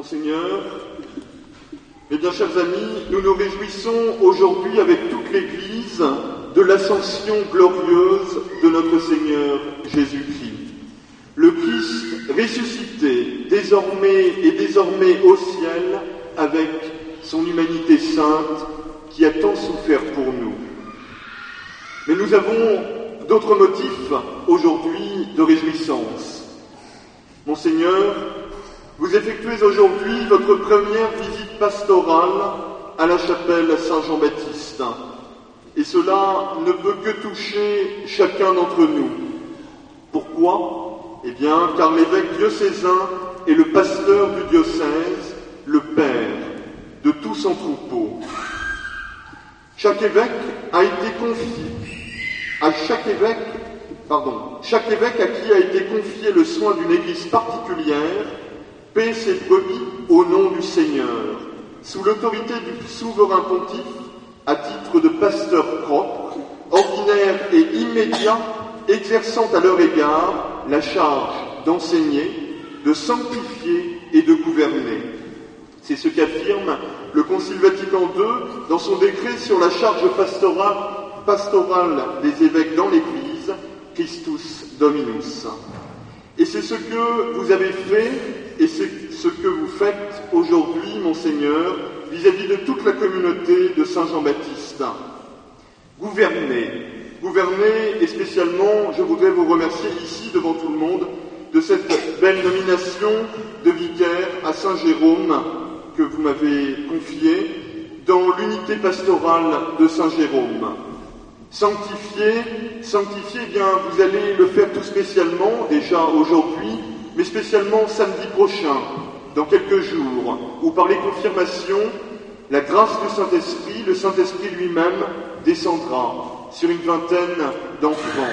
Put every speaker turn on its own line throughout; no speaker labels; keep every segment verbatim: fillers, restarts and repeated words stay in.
Monseigneur, mes bien chers amis, nous nous réjouissons aujourd'hui avec toute l'Église de l'ascension glorieuse de notre Seigneur Jésus-Christ. Le Christ ressuscité, désormais et désormais au ciel, avec son humanité sainte qui a tant souffert pour nous. Mais nous avons d'autres motifs aujourd'hui de réjouissance. Monseigneur, vous effectuez aujourd'hui votre première visite pastorale à la chapelle Saint-Jean-Baptiste. Et cela ne peut que toucher chacun d'entre nous. Pourquoi ? Eh bien, car l'évêque diocésain est le pasteur du diocèse, le père de tout son troupeau. Chaque évêque a été confié, à chaque évêque, pardon, chaque évêque à qui a été confié le soin d'une église particulière, paie ses brebis au nom du Seigneur, sous l'autorité du souverain pontife, à titre de pasteur propre, ordinaire et immédiat, exerçant à leur égard la charge d'enseigner, de sanctifier et de gouverner. C'est ce qu'affirme le Concile Vatican deux dans son décret sur la charge pastorale, pastorale des évêques dans l'Église, Christus Dominus. Et c'est ce que vous avez fait et c'est ce que vous faites aujourd'hui, Monseigneur, vis-à-vis de toute la communauté de Saint-Jean-Baptiste. Gouvernez, gouvernez et spécialement, je voudrais vous remercier ici devant tout le monde de cette belle nomination de vicaire à Saint-Jérôme que vous m'avez confiée dans l'unité pastorale de Saint-Jérôme. Sanctifier, sanctifier, eh bien, vous allez le faire tout spécialement, déjà aujourd'hui, mais spécialement samedi prochain, dans quelques jours, où par les confirmations, la grâce du Saint-Esprit, le Saint-Esprit lui-même, descendra sur une vingtaine d'enfants.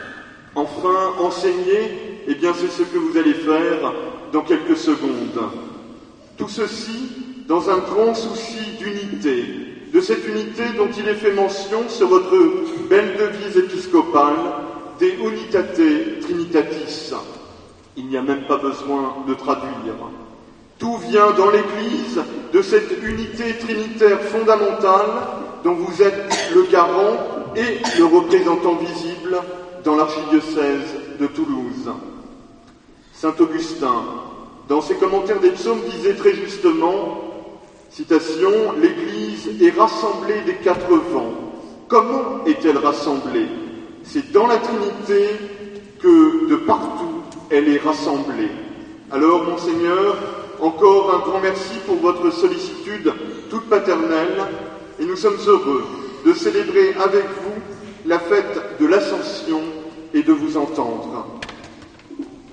Enfin, enseigner, eh bien, c'est ce que vous allez faire dans quelques secondes. Tout ceci dans un grand souci d'unité, de cette unité dont il est fait mention sur votre belle devise épiscopale, De Unitate Trinitatis. Il n'y a même pas besoin de traduire. Tout vient dans l'Église de cette unité trinitaire fondamentale dont vous êtes le garant et le représentant visible dans l'archidiocèse de Toulouse. Saint Augustin, dans ses commentaires des psaumes, disait très justement, citation, « L'Église est rassemblée des quatre vents. Comment est-elle rassemblée ? C'est dans la Trinité que de partout elle est rassemblée. » Alors, Monseigneur, encore un grand merci pour votre sollicitude toute paternelle, et nous sommes heureux de célébrer avec vous la fête de l'Ascension et de vous entendre.